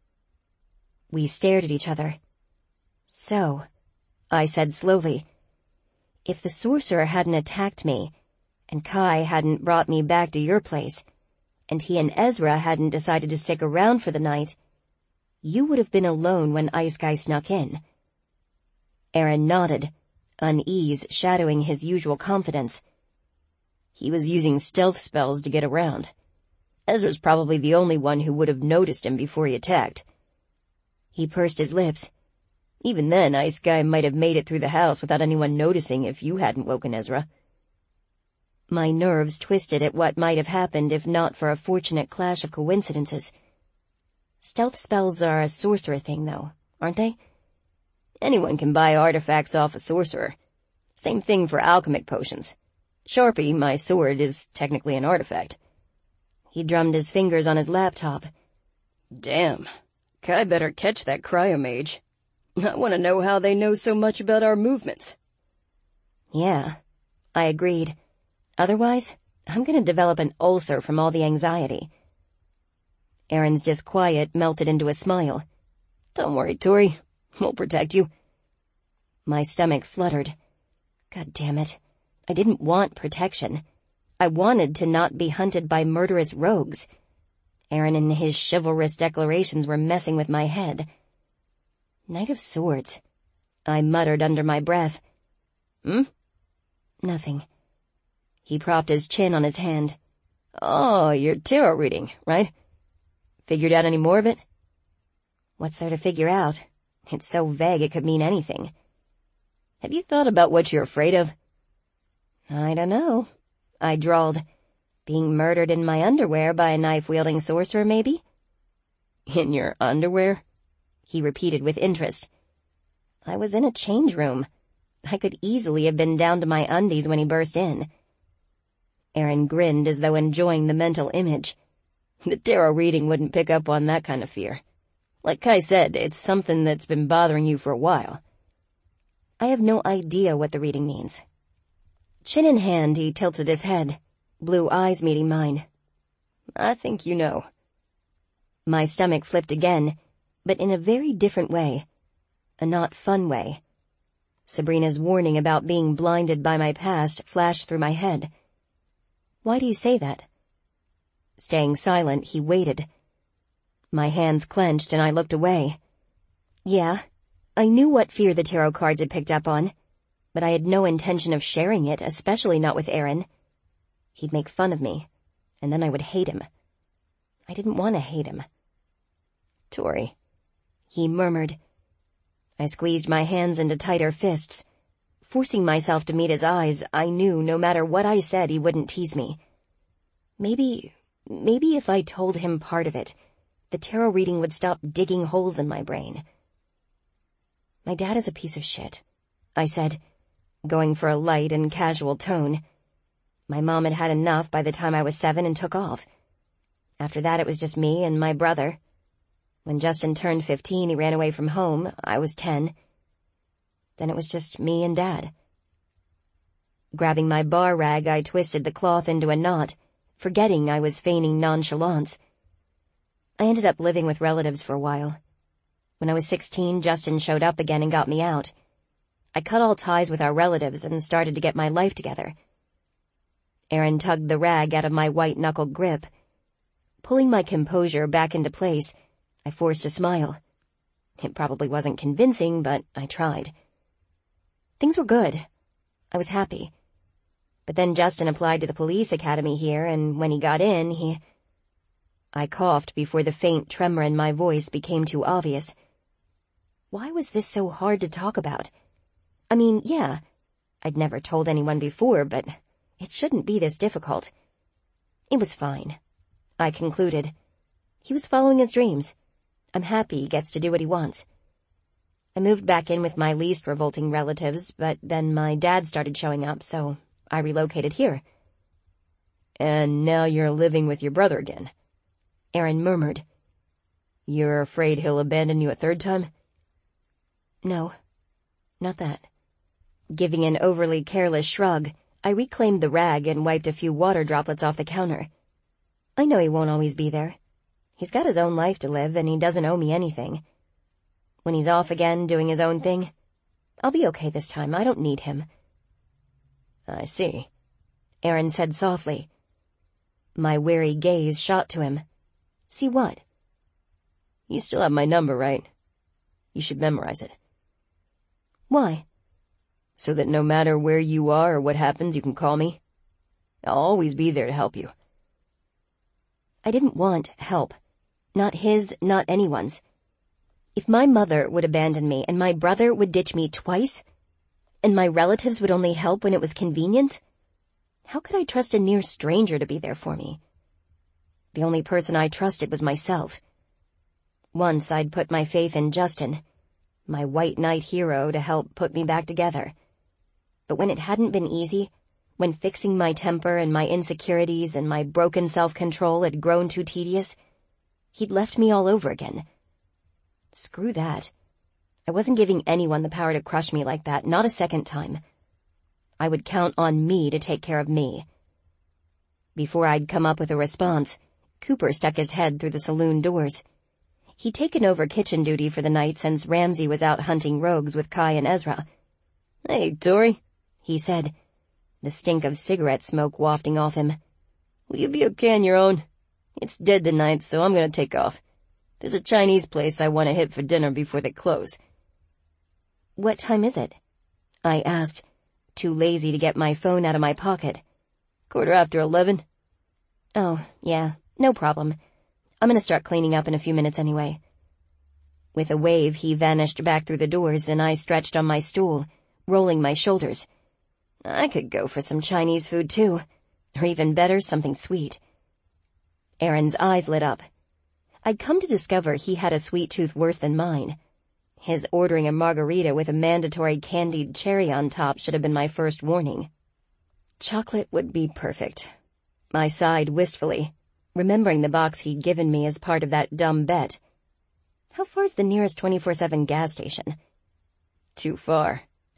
We stared at each other. So, I said slowly, if the sorcerer hadn't attacked me, and Kai hadn't brought me back to your place, and he and Ezra hadn't decided to stick around for the night, you would have been alone when Ice Guy snuck in. Aaron nodded, unease shadowing his usual confidence. He was using stealth spells to get around. Ezra's probably the only one who would have noticed him before he attacked. He pursed his lips. Even then, Ice Guy might have made it through the house without anyone noticing if you hadn't woken Ezra. My nerves twisted at what might have happened if not for a fortunate clash of coincidences. Stealth spells are a sorcerer thing, though, aren't they? Anyone can buy artifacts off a sorcerer. Same thing for alchemic potions. Sharpie, my sword, is technically an artifact. He drummed his fingers on his laptop. Damn, Kai better catch that cryomage. I want to know how they know so much about our movements. Yeah, I agreed. Otherwise, I'm going to develop an ulcer from all the anxiety. Aaron's disquiet melted into a smile. Don't worry, Tori. We'll protect you. My stomach fluttered. God damn it. I didn't want protection. I wanted to not be hunted by murderous rogues. Aaron and his chivalrous declarations were messing with my head. Knight of Swords, I muttered under my breath. Nothing. He propped his chin on his hand. Oh, you're tarot reading, right? Figured out any more of it? What's there to figure out? It's so vague it could mean anything. Have you thought about what you're afraid of? I don't know, I drawled. Being murdered in my underwear by a knife-wielding sorcerer, maybe? In your underwear? He repeated with interest. I was in a change room. I could easily have been down to my undies when he burst in. Aaron grinned as though enjoying the mental image. The tarot reading wouldn't pick up on that kind of fear. Like Kai said, it's something that's been bothering you for a while. I have no idea what the reading means. Chin in hand, he tilted his head, blue eyes meeting mine. I think you know. My stomach flipped again, but in a very different way. A not fun way. Sabrina's warning about being blinded by my past flashed through my head. Why do you say that? Staying silent, he waited. My hands clenched and I looked away. Yeah, I knew what fear the tarot cards had picked up on, but I had no intention of sharing it, especially not with Aaron. He'd make fun of me, and then I would hate him. I didn't want to hate him. Tori, he murmured. I squeezed my hands into tighter fists. Forcing myself to meet his eyes, I knew no matter what I said he wouldn't tease me. Maybe if I told him part of it, the tarot reading would stop digging holes in my brain. My dad is a piece of shit, I said, going for a light and casual tone. My mom had had enough by the time I was 7 and took off. After that it was just me and my brother. When Justin turned 15, he ran away from home. I was 10. Then it was just me and Dad. Grabbing my bar rag, I twisted the cloth into a knot, forgetting I was feigning nonchalance. I ended up living with relatives for a while. When I was 16, Justin showed up again and got me out. I cut all ties with our relatives and started to get my life together. Aaron tugged the rag out of my white-knuckled grip. Pulling my composure back into place, I forced a smile. It probably wasn't convincing, but I tried. Things were good. I was happy. But then Justin applied to the police academy here, and when he got in, I coughed before the faint tremor in my voice became too obvious. Why was this so hard to talk about? I mean, yeah, I'd never told anyone before, but it shouldn't be this difficult. It was fine, I concluded. He was following his dreams. I'm happy he gets to do what he wants. I moved back in with my least revolting relatives, but then my dad started showing up, so I relocated here. And now you're living with your brother again, Aaron murmured. You're afraid he'll abandon you a third time? No, not that. Giving an overly careless shrug, I reclaimed the rag and wiped a few water droplets off the counter. I know he won't always be there. He's got his own life to live, and he doesn't owe me anything. When he's off again doing his own thing, I'll be okay this time. I don't need him. I see, Aaron said softly. My wary gaze shot to him. See what? You still have my number, right? You should memorize it. Why? So that no matter where you are or what happens, you can call me. I'll always be there to help you. I didn't want help. Not his, not anyone's. If my mother would abandon me and my brother would ditch me twice, and my relatives would only help when it was convenient, how could I trust a near stranger to be there for me? The only person I trusted was myself. Once I'd put my faith in Justin, my white knight hero, to help put me back together. But when it hadn't been easy, when fixing my temper and my insecurities and my broken self-control had grown too tedious, he'd left me all over again. Screw that. I wasn't giving anyone the power to crush me like that, not a second time. I would count on me to take care of me. Before I'd come up with a response, Cooper stuck his head through the saloon doors. He'd taken over kitchen duty for the night since Ramsey was out hunting rogues with Kai and Ezra. Hey, Tori, he said, the stink of cigarette smoke wafting off him. Will you be okay on your own? It's dead tonight, so I'm gonna take off. There's a Chinese place I want to hit for dinner before they close. What time is it? I asked, too lazy to get my phone out of my pocket. 11:15. Oh, yeah, no problem. I'm gonna start cleaning up in a few minutes anyway. With a wave, he vanished back through the doors, and I stretched on my stool, rolling my shoulders. I could go for some Chinese food, too. Or even better, something sweet. Aaron's eyes lit up. I'd come to discover he had a sweet tooth worse than mine. His ordering a margarita with a mandatory candied cherry on top should have been my first warning. Chocolate would be perfect. I sighed wistfully, remembering the box he'd given me as part of that dumb bet. How far's the nearest 24/7 gas station? Too far,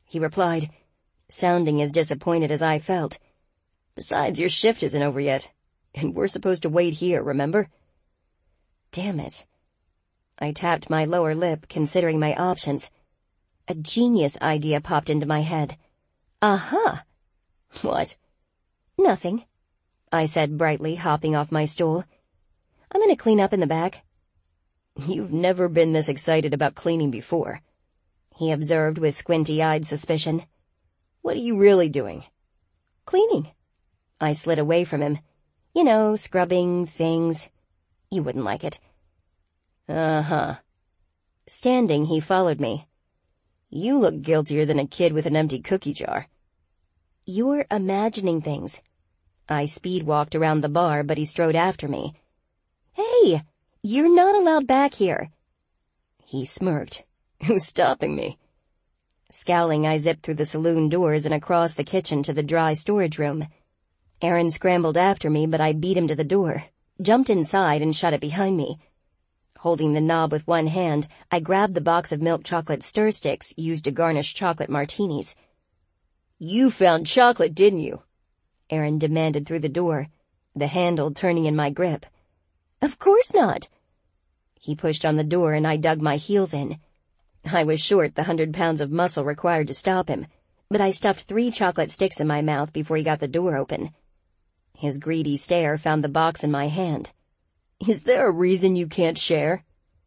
he replied, sounding as disappointed as I felt. Besides, your shift isn't over yet, and we're supposed to wait here, remember? Damn it. I tapped my lower lip, considering my options. A genius idea popped into my head. Uh-huh. What? Nothing, I said brightly, hopping off my stool. I'm gonna clean up in the back. You've never been this excited about cleaning before, he observed with squinty-eyed suspicion. What are you really doing? Cleaning. I slid away from him. You know, scrubbing things. You wouldn't like it. Uh-huh. Standing, he followed me. You look guiltier than a kid with an empty cookie jar. You're imagining things. I speed-walked around the bar, but he strode after me. Hey, you're not allowed back here. He smirked. Who's stopping me? Scowling, I zipped through the saloon doors and across the kitchen to the dry storage room. Aaron scrambled after me, but I beat him to the door, jumped inside, and shut it behind me. Holding the knob with one hand, I grabbed the box of milk chocolate stir sticks used to garnish chocolate martinis. You found chocolate, didn't you? Aaron demanded through the door, the handle turning in my grip. Of course not. He pushed on the door and I dug my heels in. I was short the 100 pounds of muscle required to stop him, but I stuffed 3 chocolate sticks in my mouth before he got the door open. His greedy stare found the box in my hand. Is there a reason you can't share?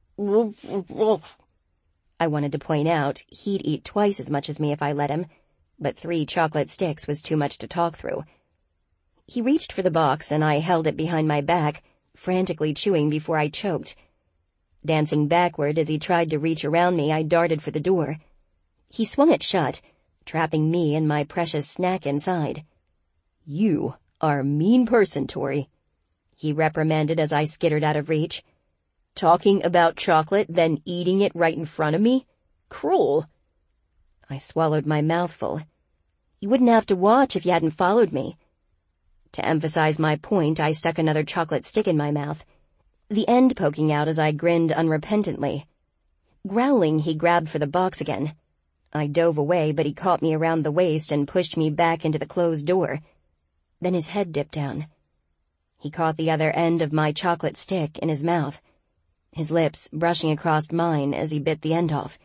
I wanted to point out he'd eat twice as much as me if I let him, but 3 chocolate sticks was too much to talk through. He reached for the box and I held it behind my back, frantically chewing before I choked. Dancing backward as he tried to reach around me, I darted for the door. He swung it shut, trapping me and my precious snack inside. You are a mean person, Tori, he reprimanded as I skittered out of reach. Talking about chocolate, then eating it right in front of me? Cruel. I swallowed my mouthful. You wouldn't have to watch if you hadn't followed me. To emphasize my point, I stuck another chocolate stick in my mouth, the end poking out as I grinned unrepentantly. Growling, he grabbed for the box again. I dove away, but he caught me around the waist and pushed me back into the closed door. Then his head dipped down. He caught the other end of my chocolate stick in his mouth, his lips brushing across mine as he bit the end off.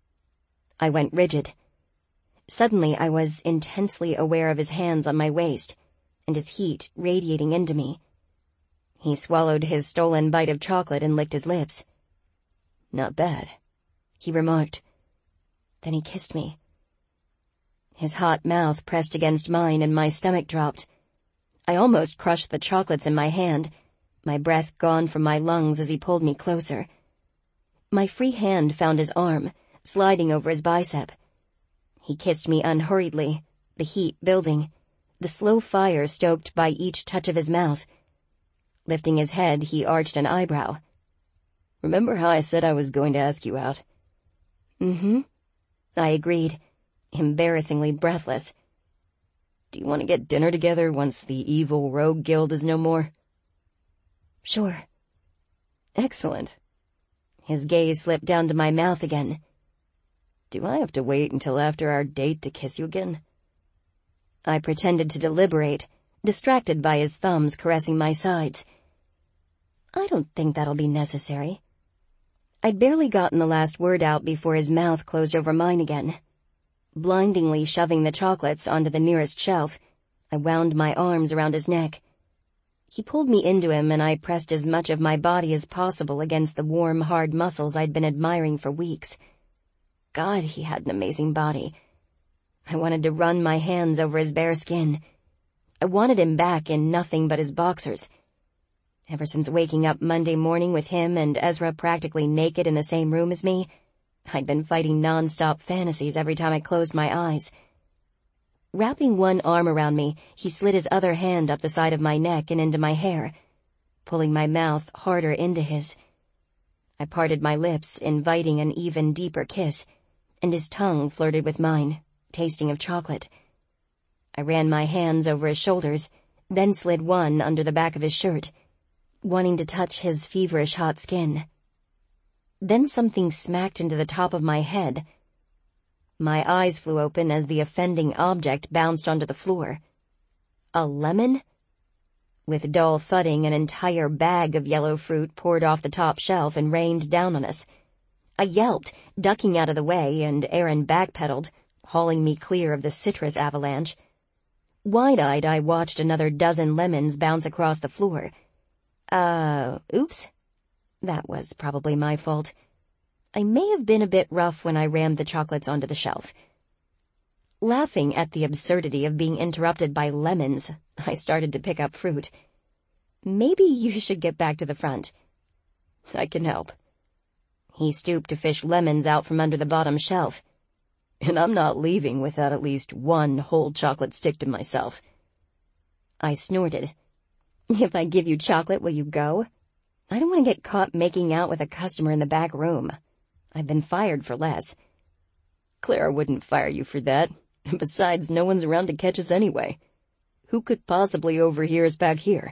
I went rigid. Suddenly, I was intensely aware of his hands on my waist, and his heat radiating into me. He swallowed his stolen bite of chocolate and licked his lips. Not bad, he remarked. Then he kissed me. His hot mouth pressed against mine and my stomach dropped. I almost crushed the chocolates in my hand, my breath gone from my lungs as he pulled me closer. My free hand found his arm, sliding over his bicep. He kissed me unhurriedly, the heat building, the slow fire stoked by each touch of his mouth. Lifting his head, he arched an eyebrow. Remember how I said I was going to ask you out? Mm-hmm. I agreed, embarrassingly breathless. Do you want to get dinner together once the evil rogue guild is no more? Sure. Excellent. His gaze slipped down to my mouth again. Do I have to wait until after our date to kiss you again? I pretended to deliberate, distracted by his thumbs caressing my sides. I don't think that'll be necessary. I'd barely gotten the last word out before his mouth closed over mine again. Blindingly shoving the chocolates onto the nearest shelf, I wound my arms around his neck. He pulled me into him and I pressed as much of my body as possible against the warm, hard muscles I'd been admiring for weeks. God, he had an amazing body. I wanted to run my hands over his bare skin. I wanted him back in nothing but his boxers. Ever since waking up Monday morning with him and Ezra practically naked in the same room as me, I'd been fighting non-stop fantasies every time I closed my eyes. Wrapping one arm around me, he slid his other hand up the side of my neck and into my hair, pulling my mouth harder into his. I parted my lips, inviting an even deeper kiss, and his tongue flirted with mine, tasting of chocolate. I ran my hands over his shoulders, then slid one under the back of his shirt, wanting to touch his feverish hot skin. Then something smacked into the top of my head. My eyes flew open as the offending object bounced onto the floor. A lemon? With dull thudding, an entire bag of yellow fruit poured off the top shelf and rained down on us. I yelped, ducking out of the way, and Aaron backpedaled, hauling me clear of the citrus avalanche. Wide-eyed, I watched another dozen lemons bounce across the floor. Oops. That was probably my fault. I may have been a bit rough when I rammed the chocolates onto the shelf. Laughing at the absurdity of being interrupted by lemons, I started to pick up fruit. Maybe you should get back to the front. I can help. He stooped to fish lemons out from under the bottom shelf. And I'm not leaving without at least one whole chocolate stick to myself. I snorted. If I give you chocolate, will you go? I don't want to get caught making out with a customer in the back room. I've been fired for less. Clara wouldn't fire you for that. Besides, no one's around to catch us anyway. Who could possibly overhear us back here?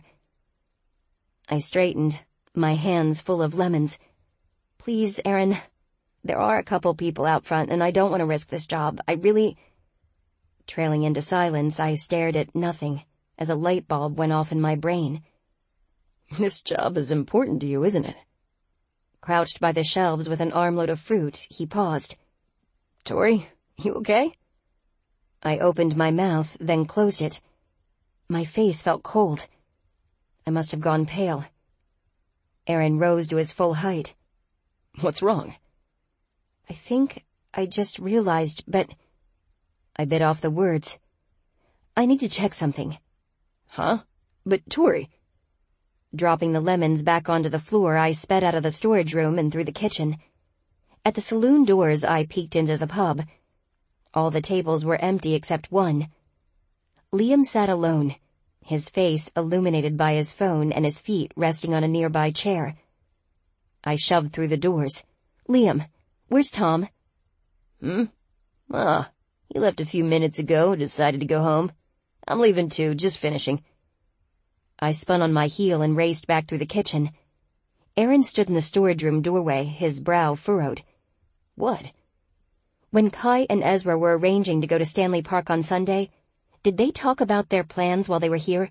I straightened, my hands full of lemons. Please, Aaron. There are a couple people out front, and I don't want to risk this job. I really... Trailing into silence, I stared at nothing as a light bulb went off in my brain. This job is important to you, isn't it? Crouched by the shelves with an armload of fruit, he paused. Tori, you okay? I opened my mouth, then closed it. My face felt cold. I must have gone pale. Aaron rose to his full height. What's wrong? I think I just realized, but... I bit off the words. I need to check something. Huh? But Tori... Dropping the lemons back onto the floor, I sped out of the storage room and through the kitchen. At the saloon doors, I peeked into the pub. All the tables were empty except one. Liam sat alone, his face illuminated by his phone and his feet resting on a nearby chair. I shoved through the doors. Liam, where's Tom? He left a few minutes ago, decided to go home. I'm leaving too, just finishing. I spun on my heel and raced back through the kitchen. Aaron stood in the storage room doorway, his brow furrowed. What? When Kai and Ezra were arranging to go to Stanley Park on Sunday, did they talk about their plans while they were here?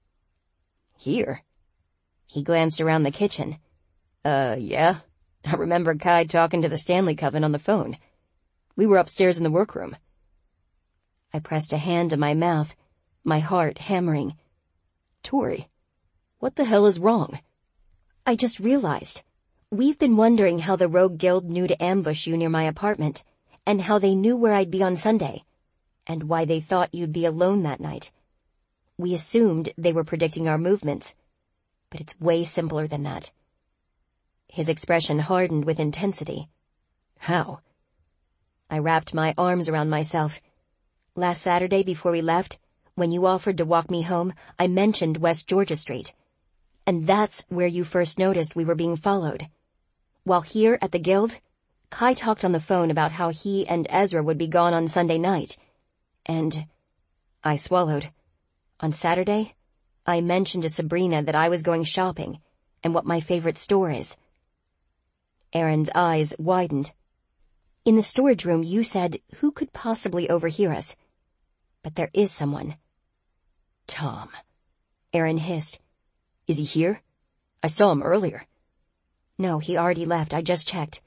Here? He glanced around the kitchen. Yeah. I remember Kai talking to the Stanley Coven on the phone. We were upstairs in the workroom. I pressed a hand to my mouth, my heart hammering. Tori, what the hell is wrong? I just realized. We've been wondering how the Rogue Guild knew to ambush you near my apartment, and how they knew where I'd be on Sunday, and why they thought you'd be alone that night. We assumed they were predicting our movements, but it's way simpler than that. His expression hardened with intensity. How? I wrapped my arms around myself. Last Saturday before we left, when you offered to walk me home, I mentioned West Georgia Street. And that's where you first noticed we were being followed. While here at the Guild, Kai talked on the phone about how he and Ezra would be gone on Sunday night. And I swallowed. On Saturday, I mentioned to Sabrina that I was going shopping and what my favorite store is. Aaron's eyes widened. In the storage room, you said, who could possibly overhear us? But there is someone. Tom. Aaron hissed. Is he here? I saw him earlier. No, he already left. I just checked.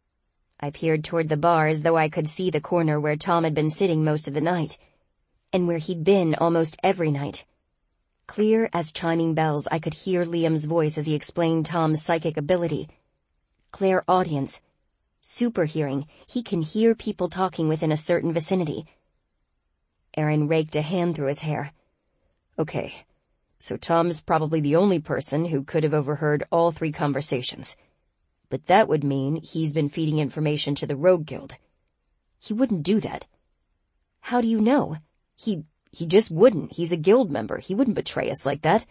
I peered toward the bar as though I could see the corner where Tom had been sitting most of the night, and where he'd been almost every night. Clear as chiming bells, I could hear Liam's voice as he explained Tom's psychic ability. Clairaudience. Super hearing. He can hear people talking within a certain vicinity. Aaron raked a hand through his hair. Okay, so Tom's probably the only person who could have overheard all three conversations. But that would mean he's been feeding information to the Rogue Guild. He wouldn't do that. How do you know? He just wouldn't. He's a guild member. He wouldn't betray us like that.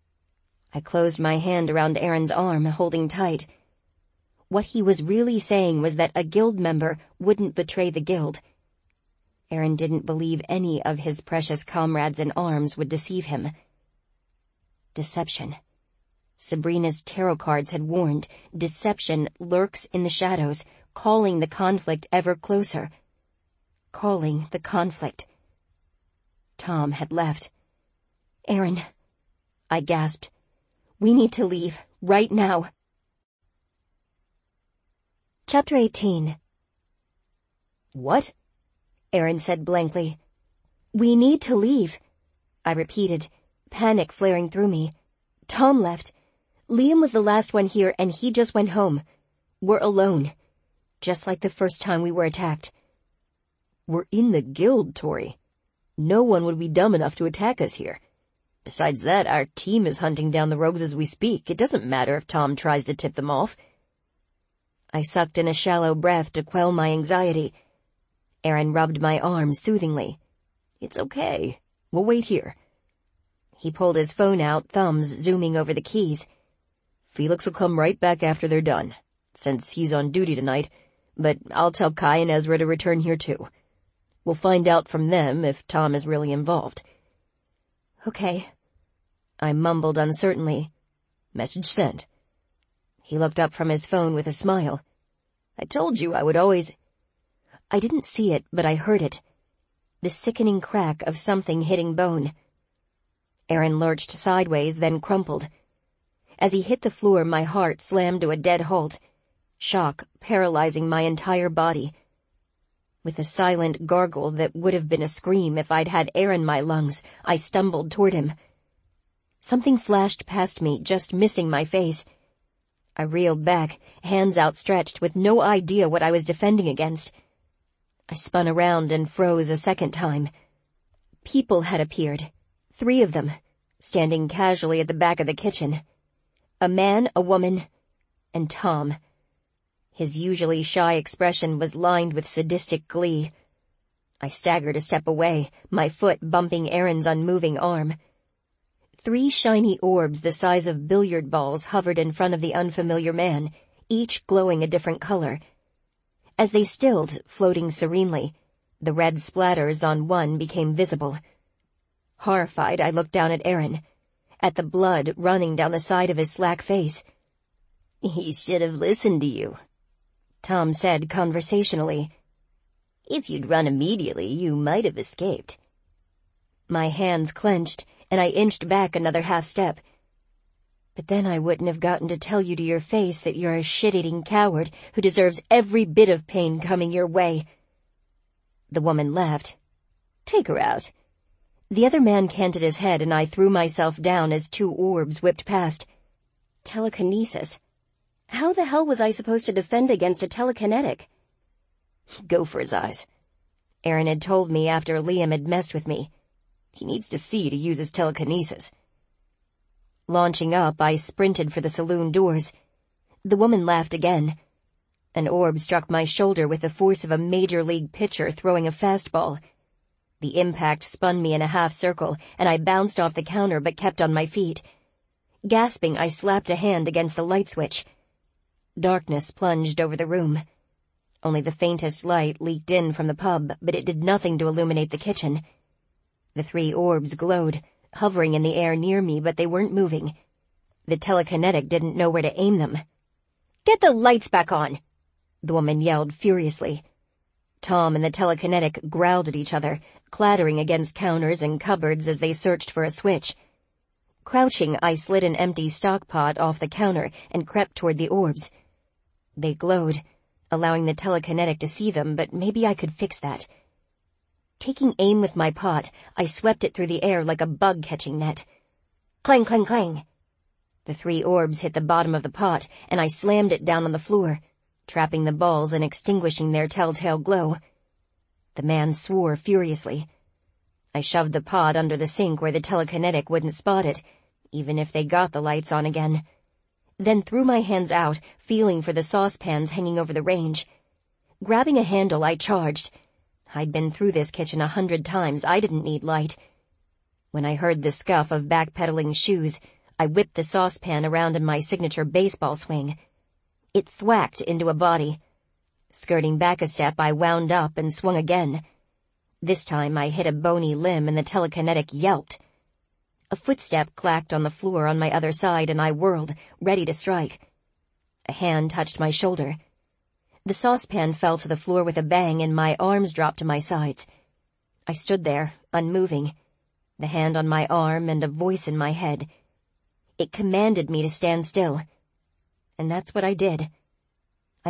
I closed my hand around Aaron's arm, holding tight. What he was really saying was that a guild member wouldn't betray the guild. Aaron didn't believe any of his precious comrades in arms would deceive him. Deception. Sabrina's tarot cards had warned, deception lurks in the shadows, calling the conflict ever closer. calling the conflict. Tom had left. "Aaron," I gasped. "We need to leave, right now." Chapter 18. "What?" Aaron said blankly. "We need to leave," I repeated, panic flaring through me. "Tom left. Liam was the last one here and he just went home. We're alone. Just like the first time we were attacked." "We're in the guild, Tori. No one would be dumb enough to attack us here. Besides that, our team is hunting down the rogues as we speak. It doesn't matter if Tom tries to tip them off." I sucked in a shallow breath to quell my anxiety. Aaron rubbed my arm soothingly. "It's okay. We'll wait here." He pulled his phone out, thumbs zooming over the keys. "Felix will come right back after they're done, since he's on duty tonight, but I'll tell Kai and Ezra to return here too. We'll find out from them if Tom is really involved." "Okay," I mumbled uncertainly. "Message sent." He looked up from his phone with a smile. "I told you I would always—" I didn't see it, but I heard it. The sickening crack of something hitting bone. Aaron lurched sideways, then crumpled. As he hit the floor, my heart slammed to a dead halt, shock paralyzing my entire body. With a silent gargle that would have been a scream if I'd had air in my lungs, I stumbled toward him. Something flashed past me, just missing my face. I reeled back, hands outstretched, with no idea what I was defending against. I spun around and froze a second time. People had appeared. 3 of them, standing casually at the back of the kitchen. A man, a woman, and Tom. His usually shy expression was lined with sadistic glee. I staggered a step away, my foot bumping Aaron's unmoving arm. 3 shiny orbs the size of billiard balls hovered in front of the unfamiliar man, each glowing a different color. As they stilled, floating serenely, the red splatters on one became visible. Horrified, I looked down at Aaron, at the blood running down the side of his slack face. "He should have listened to you," Tom said conversationally. "If you'd run immediately, you might have escaped." My hands clenched, and I inched back another half step. "But then I wouldn't have gotten to tell you to your face that you're a shit-eating coward who deserves every bit of pain coming your way." The woman laughed. "Take her out." The other man canted his head, and I threw myself down as 2 orbs whipped past. Telekinesis. How the hell was I supposed to defend against a telekinetic? "Go for his eyes," Aaron had told me after Liam had messed with me. "He needs to see to use his telekinesis." Launching up, I sprinted for the saloon doors. The woman laughed again. An orb struck my shoulder with the force of a major league pitcher throwing a fastball. The impact spun me in a half circle, and I bounced off the counter but kept on my feet. Gasping, I slapped a hand against the light switch. Darkness plunged over the room. Only the faintest light leaked in from the pub, but it did nothing to illuminate the kitchen. The 3 orbs glowed, hovering in the air near me, but they weren't moving. The telekinetic didn't know where to aim them. "Get the lights back on!" the woman yelled furiously. Tom and the telekinetic growled at each other, clattering against counters and cupboards as they searched for a switch. Crouching, I slid an empty stock pot off the counter and crept toward the orbs. They glowed, allowing the telekinetic to see them, but maybe I could fix that. Taking aim with my pot, I swept it through the air like a bug-catching net. Clang, clang, clang. The 3 orbs hit the bottom of the pot, and I slammed it down on the floor, trapping the balls and extinguishing their telltale glow. The man swore furiously. I shoved the pot under the sink where the telekinetic wouldn't spot it, even if they got the lights on again. Then threw my hands out, feeling for the saucepans hanging over the range. Grabbing a handle, I charged. I'd been through this kitchen 100 times. I didn't need light. When I heard the scuff of backpedaling shoes, I whipped the saucepan around in my signature baseball swing. It thwacked into a body. Skirting back a step, I wound up and swung again. This time I hit a bony limb and the telekinetic yelped. A footstep clacked on the floor on my other side and I whirled, ready to strike. A hand touched my shoulder. The saucepan fell to the floor with a bang and my arms dropped to my sides. I stood there, unmoving, the hand on my arm and a voice in my head. It commanded me to stand still. And that's what I did.